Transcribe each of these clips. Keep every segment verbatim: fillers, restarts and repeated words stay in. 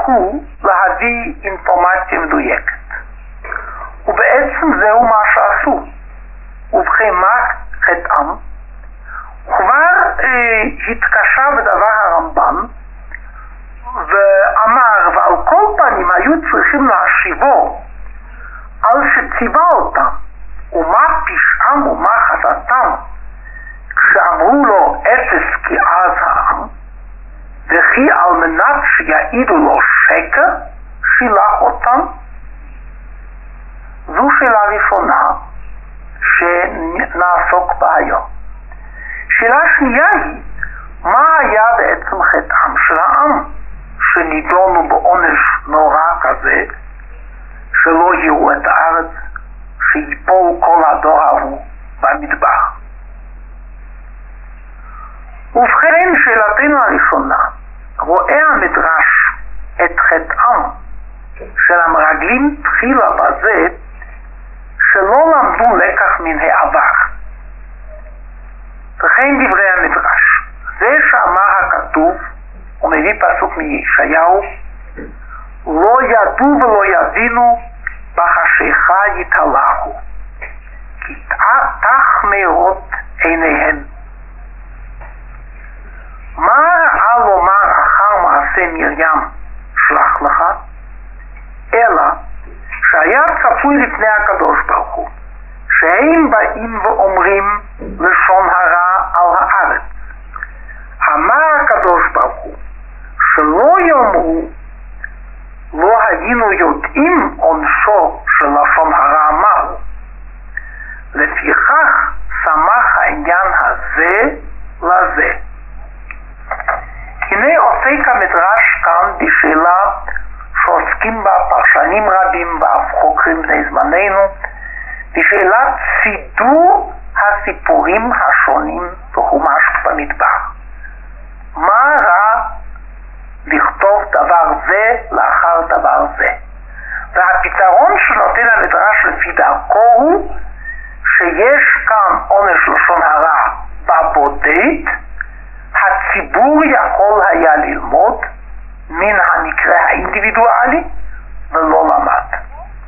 טרחו להביא אינפורמציה מדויקת. ובעצם זהו מה שעשו. ובכן מה חטאם? כבר אה, התקשה בדבר הרמב"ם ואמר, ועל כל פנים היו צריכים להשיבו על שציווה אותם, ומה פשעם ומה חטאתם, כשאמרו לו אפס כי אז העם, וכי על מנת שיעידו לו שקר שילח אותם. זו שאלה ראשונה שנעסוק בה היום. שאלה שנייה היא, מה היה בעצם חטאם של העם שנידונו בעונש נורא כזה, שלא יראו את הארץ, שיפול כל הדור ההוא במדבר? ובכן, שאלתנו הראשונה, רואה המדרש את חטאם של המרגלים תחילה בזה שלא למדו לקח מן העבר. וכן דברי המדרש, זה שאמר הכתוב, ומביא פסוק מישעיהו, לא ידעו ולא יבינו, בחשיכה יתהלכו, כי תחמרות עיניהם. מה ראה לומר אחר מעשה מרים שלח לך? אלא שהיה צפוי לפני הקדוש ברוך הוא, שהם באים ואומרים לשון הרע על הארץ. אמר הקדוש ברוך הוא, שלא יאמרו, לא היינו יודעים עונשו של לשון הרע מהו. לפיכך שמח העניין הזה לזה. הנה עוסק המדרש כאן בשאלה שעוסקים בה פרשנים רבים ואף חוקרים בני זמננו, בשאלת סידור הסיפורים השונים בחומש במדבר. מה רע לכתוב דבר זה לאחר דבר זה? והפתרון שנותן המדרש לפי דרכו הוא שיש כאן עונש לשון הרע בבודד, הציבור יכול היה ללמוד מן המקרה האינדיבידואלי ולא למד.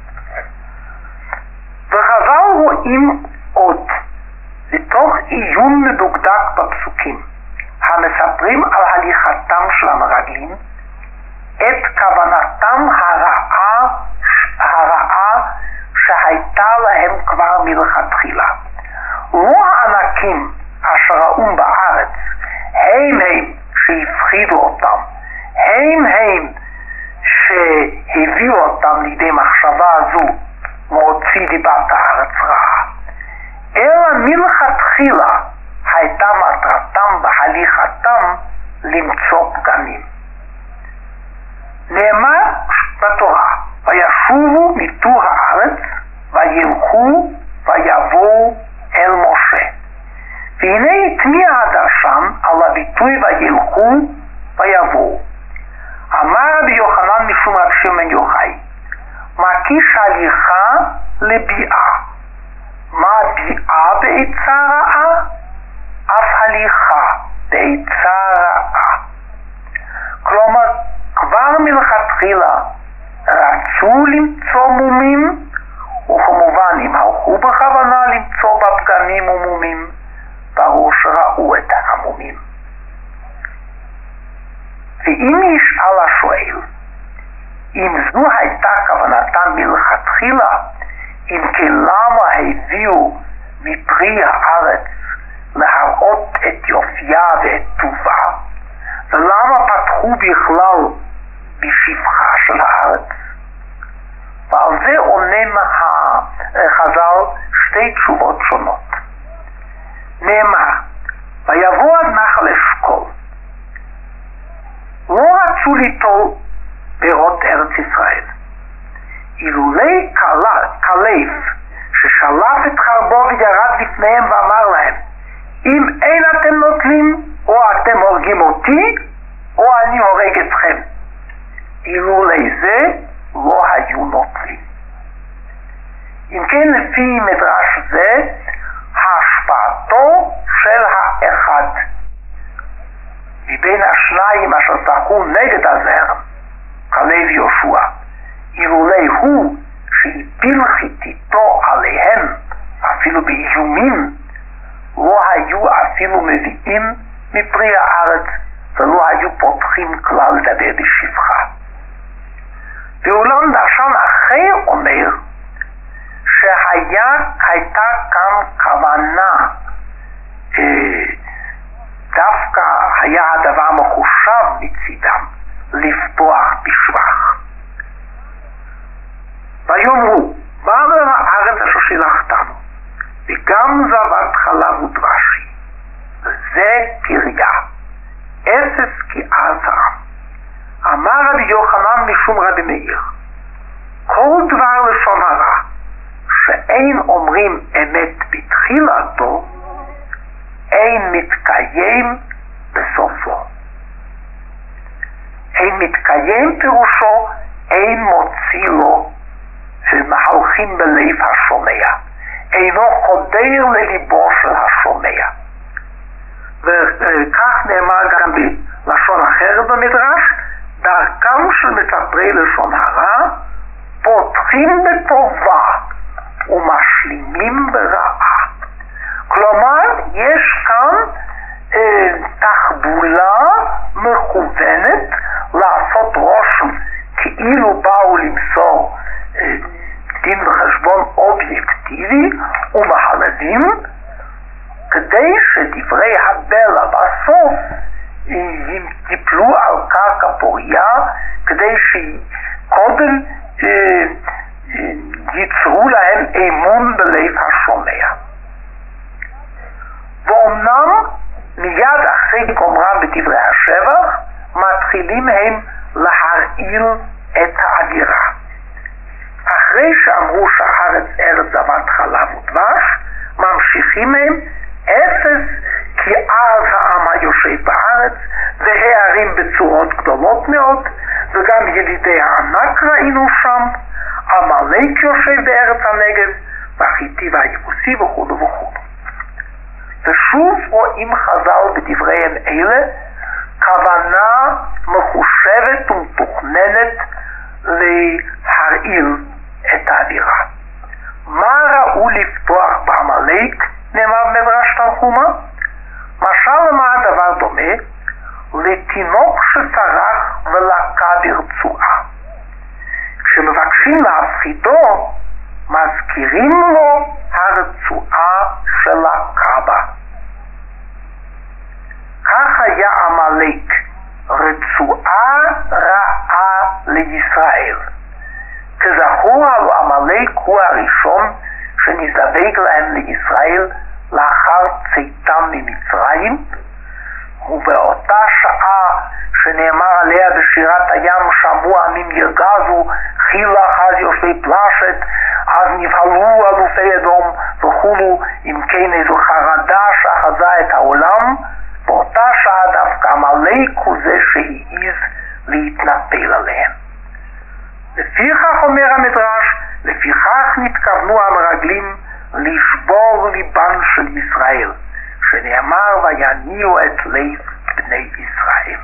וחז"ל רואים עוד בתוך עיון מדוקדק בפסוקים המספרים על הליכתם של המרגלים את כוונתם הרעה, הרעה שהייתה להם כבר מלכתחילה. לא הענקים אשר ראו בארץ הם הם שהפחידו אותם, הם הם שהביאו אותם לידי מחשבה זו להוציא דיבת הארץ רעה, אלא מלכתחילה הייתה מטרתם בהליכתם למצוא פגמים. נאמר בתורה, וישובו מתור הארץ וילכו ויבואו אל משה. והנה התמיע הדרשן על הביטוי וילכו ויבואו. אמר רבי יוחנן משום רב שמעון יוחאי, מקיש הליכה לביאה. מה ביאה בעצה רעה? אף הליכה בעצה רעה. כלומר, כבר מלכתחילה רצו למצוא מומים, וכמובן אם הלכו בכוונה למצוא בפגמים ומומים, ברור שראו את המומים. ואם ישאל השואל, אם זו הייתה כוונתם מלכתחילה, אם כן למה הביאו מפרי הארץ להראות את יופייה ואת טובה, ולמה פתחו בכלל בשפחה של הארץ? ועל זה עונה חז"ל שתי תשובות שונות. נאמר, ויבוא עד נחל אשכול. לא רצו ליטול פירות ארץ ישראל. אילולי כלב ששלף את חרבו וירד לפניהם ואמר להם, אם אין אתם נוטלים, או אתם הורגים אותי, או אני הורג אתכם. אילולי זה לא היו נוטלים. אם כן, לפי מדרש זה, השפעתו של האחד מבין השניים אשר צחקו נגד הזרם כלב יהושע, אילולי הוא שהפיל חיתתו עליהם אפילו באיומים, לא היו אפילו מביאים מפרי הארץ ולא היו פותחים כלל לדבר בשפחה. ואולם דרשן אחר אומר שהיה הייתה כאן כוונה, אה, דווקא היה הדבר מחושב מצידם לפתוח בשבח. ויאמרו, באנו הארץ אשר שילחתנו, וגם זבת חלב ודבש, וזה פריה, אפס כי עזרה. אמר רבי יוחנן משום רבי מאיר, כל דבר לשון הרע שאין אומרים אמת בתחילתו, אין מתקיים בסופו. אין מתקיים פירושו אין מוציא לו ומהלכים בלב השומע, אינו חודר לליבו של השומע. וכך נאמר גם בלשון אחרת במדרש, דרכם של מספרי לשון הרע פותחים בטובה ומשלימים ברעה. כלומר, יש כאן אה, תחבולה מכוונת לעשות רושם כאילו באו למסור אה, דין וחשבון אובייקטיבי ומהלבים, כדי שדברי הבלע בסוף ייפלו על קרקע פוריה, כדי שקודם אה, אה, ייצרו להם אמון בלב השומע. ואומנם מיד אחרי גומרם בדברי השבח מתחילים הם להרעיל את האווירה. אחרי שאמרו שהארץ ארץ זבת חלב ודבש, ממשיכים הם, אפס כי אז העם היושב בארץ, והערים בצורות גדולות מאוד, וגם ילידי הענק ראינו שם, עמלק יושב בארץ הנגב, והחיטי והיבוסי וכו' וכו'. ושוב רואים חז"ל בדבריהם אלה כוונה מחושבת ומתוכננת להרעיל את האווירה. מה ראו לפתוח בעמלק, נאמר במדרש תנחומא? משל למה הדבר דומה? לתינוק שסרח ולקה ברצועה. כשמבקשים להפחידו, מזכירים לו הרצועה של הקבה. כך היה עמלק, רצועה רעה לישראל. כזכור, עמלק הוא הראשון שנזדווג להם לישראל לאחר צאתם ממצרים, ובאותה שעה שנאמר עליה בשירת הים, שמעו עמים ירגזו, חילה אז יושבי פלשת, אז נבהלו אלופי אדום וכולו, אם כן איזו חרדה שאחזה את העולם. באותה שעה דווקא עמלק הוא זה שהעיז להתנפל עליהם. לפיכך אומר המדרש, לפיכך נתכוונו המרגלים לשבור ליבן של ישראל, שנאמר ויניעו את לב בני ישראל.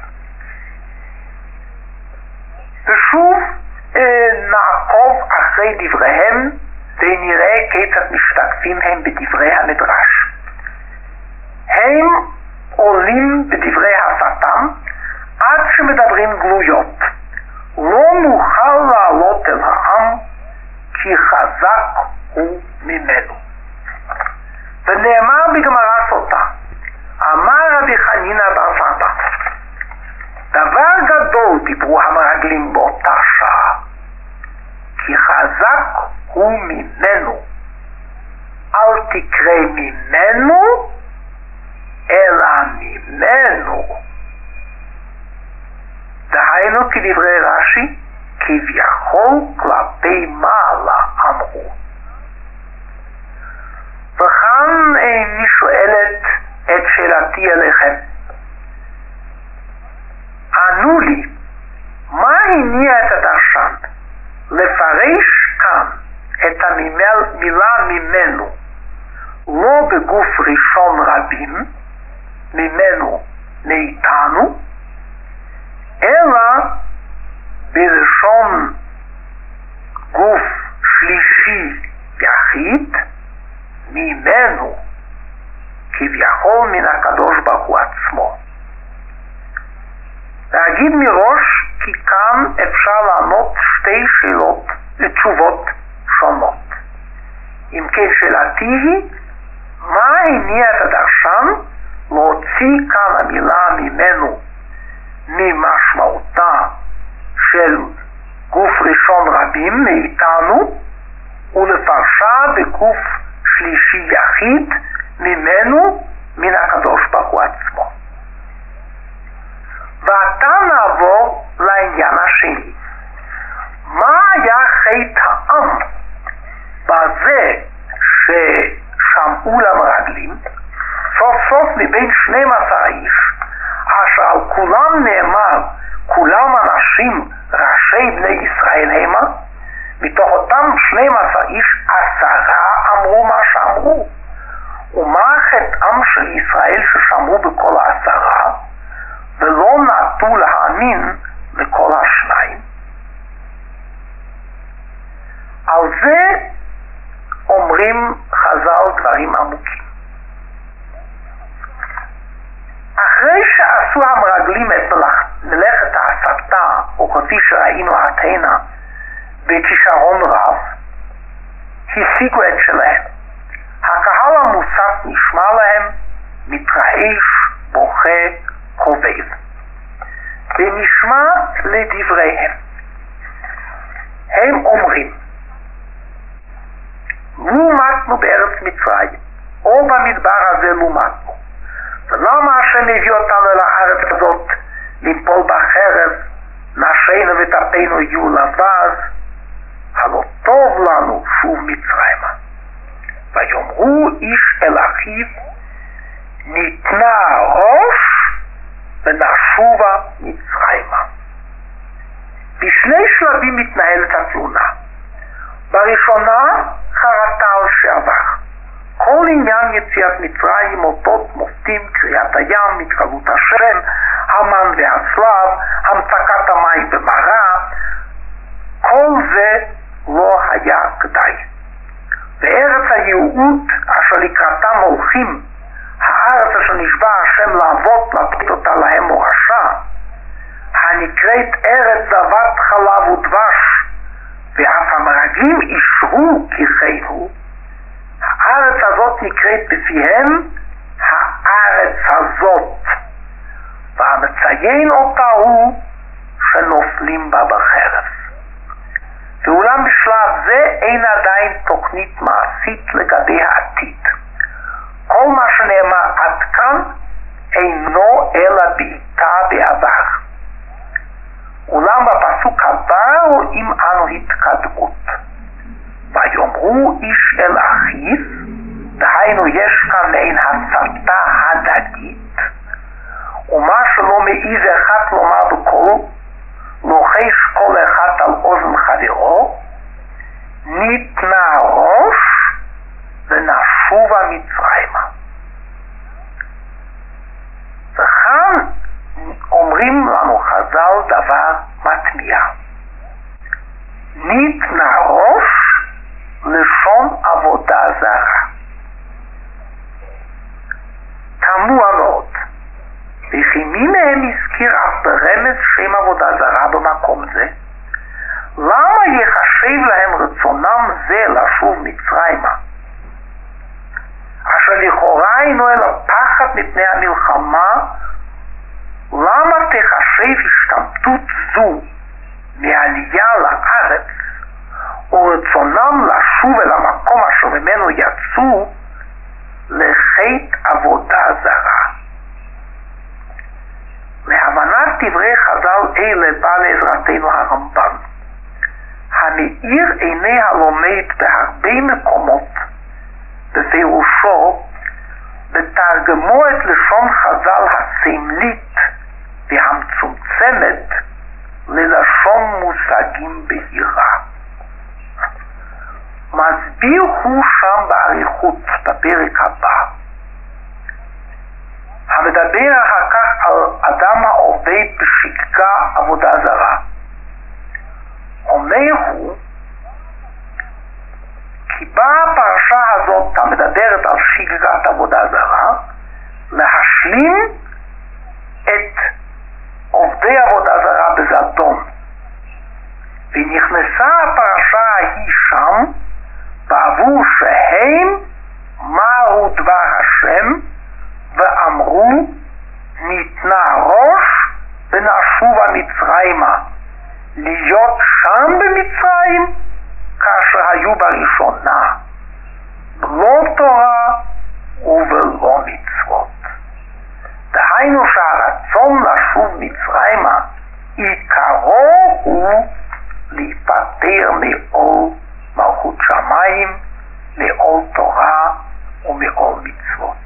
ושוב אה, נעקוב אחרי דבריהם ונראה כיצד משתקפים הם בדברי המדרש. הם עולים בדברי השטן עד שמדברים גלויות. לא נוכל לעלות אל העם כי חזק הוא ממנו. ונאמר בגמרא סוטה, אמר רבי חנינא בר סבא, דבר גדול דיברו המרגלים באותה שעה, כי חזק הוא ממנו. אל תקרא ממנו, אלא ממנו. דהיינו כדברי רש"י, כביכול כלפי מעלה אמרו. וכאן אני שואלת את שאלתי אליכם. ענו לי, מה הניע את הדרשן לפרש כאן את המילה ממנו, לא בגוף ראשון רבים, ממנו מאיתנו, אלא בלשון נגיד מראש כי כאן אפשר לענות שתי שאלות ותשובות שונות. אם כן, שאלתי היא, מה הניע את הדרשן להוציא כאן המילה ממנו ממשמעותה של גוף ראשון רבים מאיתנו ולפרשה בגוף שלישי יחיד ממנו מן הקדוש ברוך הוא עצמו. ועתה נעבור לעניין השני. מה היה חטא העם בזה ששמעו למרגלים סוף סוף מבין שנים עשר איש אשר על כולם נאמר כולם אנשים ראשי בני ישראל המה? מתוך אותם שנים עשר איש עשרה אמרו מה שאמרו. ומה חטאם של ישראל ששמעו בכל העשרה ולא נטו להאמין לכל השניים? על זה אומרים חז"ל דברים עמוקים. אחרי שעשו המרגלים את מלאכת ההסתה, וכפי שראינו עתינה בכישרון רב, השיגו את שלהם. הקהל המוסף נשמע להם, מתרעש, בוכה, חובב. ונשמע לדבריהם. הם אומרים, לומדנו בארץ מצרים, או במדבר הזה לומדנו. ולמה השם הביא אותנו אל הארץ הזאת, ליפול בחרב, נשינו וטפנו יהיו לבז, הלא טוב לנו שוב מצרימה. ויאמרו איש אל אחיו, ניתנה ראש ונשובה מצרימה. בשני שלבים מתנהלת התלונה. בראשונה, חרטה על שעבר. כל עניין יציאת מצרים, אותות, מופתים, קריאת הים, התגלות השם, המן והצלב, המצקת המים במראה, כל זה לא היה כדאי. בארץ הייעוד אשר לקראתם הולכים, הארץ אשר נשבע השם לעבוד, לתת אותה להם מורשה, הנקראת ארץ זבת חלב ודבש, ואף המרגלים אישרו ככנו, הארץ הזאת נקראת בפיהם הארץ הזאת, והמציין אותה הוא שנופלים בה בחרב. ואולם בשלב זה אין עדיין תוכנית מעשית לגבי העתיד. כל מה שנאמר עד כאן אינו אלא בעיטה בעבר. אולם בפסוק הבא רואים אנו התקדמות. ויאמרו איש אל אחיו, דהיינו יש כאן מעין הסתה הדדית, ומה שלא מעיז אחד לומר בקולו, לוחש כל אחד על אוזן חברו, ניתנה ראש ונשובה מצרימה. וכאן אומרים לנו חז"ל דבר מתמיה. ניתנה ראש לשון עבודה זרה. תמוה מאוד. וכי מי מהם הזכיר אף ברמז שם עבודה זרה במקום זה? למה יחשב להם רצונם זה לשוב מצרימה? אשר לכאורה אינו אלא פחד מפני המלחמה, למה תחשב השתמטות זו מעלייה לארץ ורצונם לשוב אל המקום אשר ממנו יצאו לחטא עבודה זרה? להבנת דברי חז"ל אלה בא לעזרתנו הרמב"ן, המאיר עיני הלומד בהרבה מקומות בפירושו, בתרגמו את לשון חז"ל הסמלית והמצומצמת ללשון מושגים בהירה. מסביר הוא שם באריכות בפרק הבא, המדבר אחר כך על אדם העובד בשגגה עבודה זרה. אומר הוא כי באה הפרשה הזאת המדברת על שגגת עבודה זרה להשלים את עובדי עבודה שובה מצרימה להיות שם במצרים כאשר היו בראשונה בלא תורה ובלא מצוות. דהיינו שהרצון לשוב מצרימה עיקרו הוא להיפטר מעול מלכות שמיים, מעול תורה ומעול מצוות.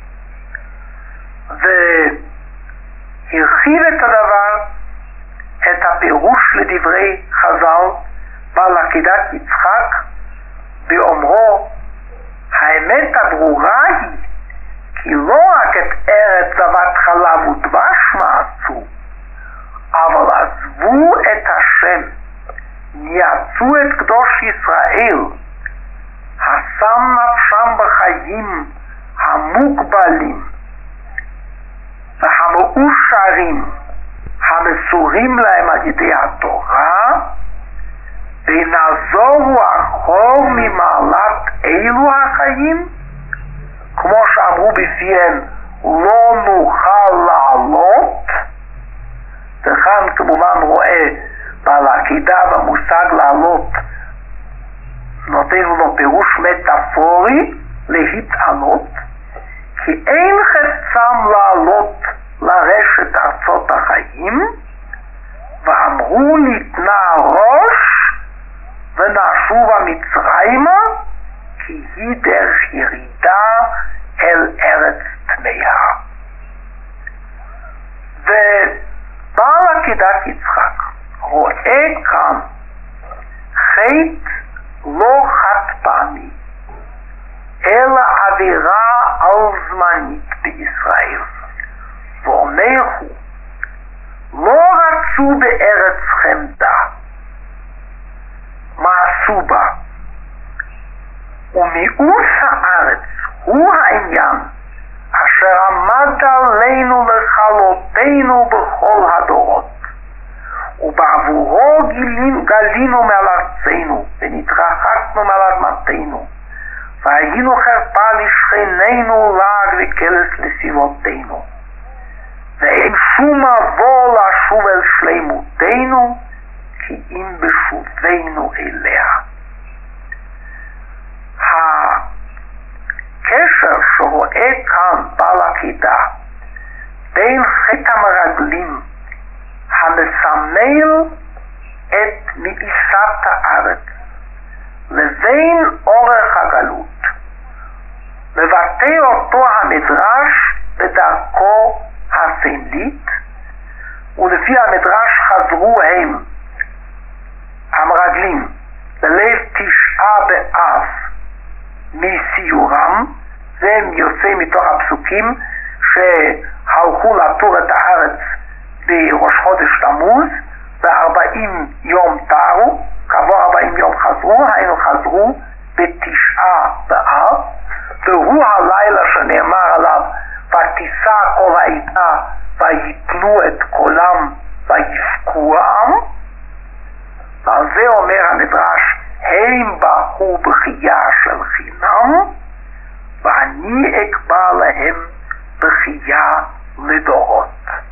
והרחיב את הדבר, את הפירוש לדברי חז"ל בעל עקדת יצחק באומרו, האמת הברורה היא כי לא רק את ארץ זבת חלב ודבש מעשו, אבל עזבו את השם, ניאצו את קדוש ישראל, השם נפשם בחיים המוגבלים והמאושרים המסורים להם על ידי התורה, ונעזורו אחור ממעלת אלו החיים, כמו שאמרו בפיהם לא נוכל לעלות. וכאן כמובן רואה בעל עקידה במושג לעלות נותן לו פירוש מטאפורי להתעלות, כי אין חפצם לעלות לרשת ארצות החיים, ואמרו ניתנה ראש ונשובה מצרימה, כי היא דרך ירידה אל ארץ טמאה. ובעל עקדת יצחק רואה כאן חטא לא חד פעמי, אלא עבירה על זמנית בישראל. ואומר הוא, לא רצו בארץ חמדה, מעשו בה, ומיאוס הארץ הוא העניין אשר עמד עלינו לכלותנו בכל הדורות, ובעבורו גילינו, גלינו מעל ארצנו ונתרחקנו מעל אדמתנו, והיינו חרפה לשכנינו לעג וקלס לסביבותינו, ואין שום מבוא לשוב אל שלמותנו, כי אם בשובנו אליה. הקשר שרואה כאן בעל עקידה בין חטא המרגלים המסמל את מאיסת הארץ לבין אורך הגלות מבטא אותו המדרש בדרכו הסמלית, ולפי המדרש חזרו הם המרגלים בליל תשעה באב מסיורם, זה יוצא מתוך הפסוקים שהלכו לתור את הארץ בראש חודש תמוז, בארבעים יום תרו, כעבור ארבעים יום חזרו, היינו חזרו בתשעה באב, והוא הלילה שנאמר עליו ותישא כל העדה ויתנו את קולם ויבכו העם. ועל זה אומר המדרש, הם בכו בכייה של חינם, ואני אקבע להם בכייה לדורות.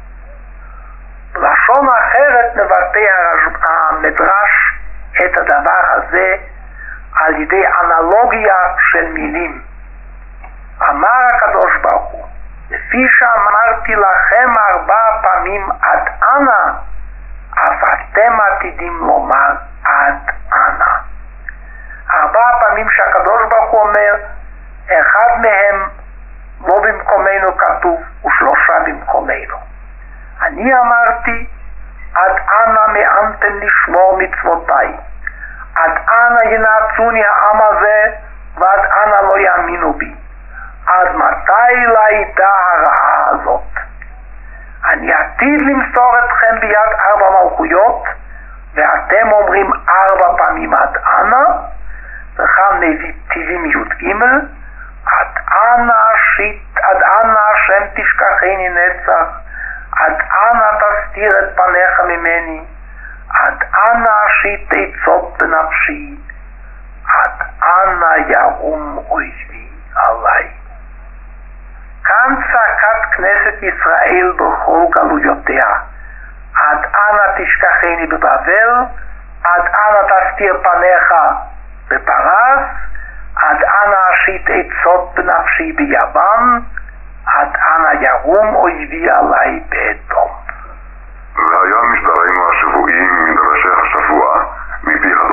בלשון אחרת מבטא המדרש את הדבר הזה על ידי אנלוגיה של מילים. אמר הקדוש ברוך הוא, לפי שאמרתי לכם ארבע פעמים עד אנה, אף אתם עתידים לומר עד אנה. ארבע פעמים שהקדוש ברוך הוא אומר, אחד מהם לא במקומנו כתוב ושלושה במקומנו. אני אמרתי, עד אנה מאנתם לשמור מצוותיי, עד אנה ינעצוני העם הזה ועד אנה לא יאמינו בי, עד מתי לידע הרעה הזאת. אני עתיד למסור אתכם ביד ארבע מלכויות, ואתם אומרים ארבע פעמים עד אנה, וכאן נתיבים י"ג, עד אנה שיט, עד אנה השם תשכחני נצח, עד אנה תסתיר את פניך ממני, עד אנה שיט עצות בנפשי, עד אנה ירום אויבי עליי. כאן צעקת כנסת ישראל בכל גלויותיה, עד אנה תשכחני בבבל, עד אנה תסתיר פניך בפרס, עד אנה אשית עצות בנפשי ביוון, עד אנה ירום אויבי עלי באדום. והיה משדרנו השבועים מדרשי השבוע מפי